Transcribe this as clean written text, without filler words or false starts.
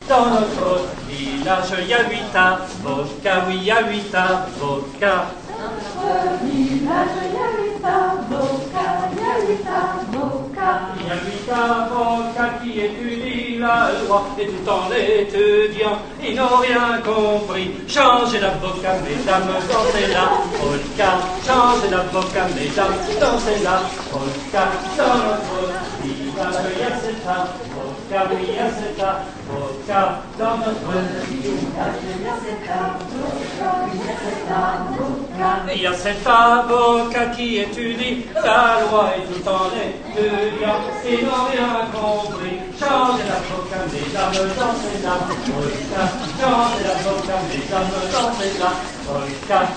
Dans notre village, il y a 8 avocats, oui, il y a 8 avocats. Dans notre village, il y a 8 avocats, il y a 8 avocats. Il y a 8 avocats qui étudient la loi, et tout en l'étudiant, ils n'ont rien compris. Changez d'avocat, mesdames, dansez la polka. Changez d'avocat, mesdames, dansez la polka. Dans notre village, il y a 7 avocats, oui, il y a 7 avocats. Dans notre village, il y a 7 avocats, oui, il y a 7 avocats. Il y a 7 avocats qui étudient la loi, et tout en l'étudiant, ils n'ont rien compris. Changez d'avocat, mesdames, dansez la polka. Changez d'avocat, mesdames, dansez la polka.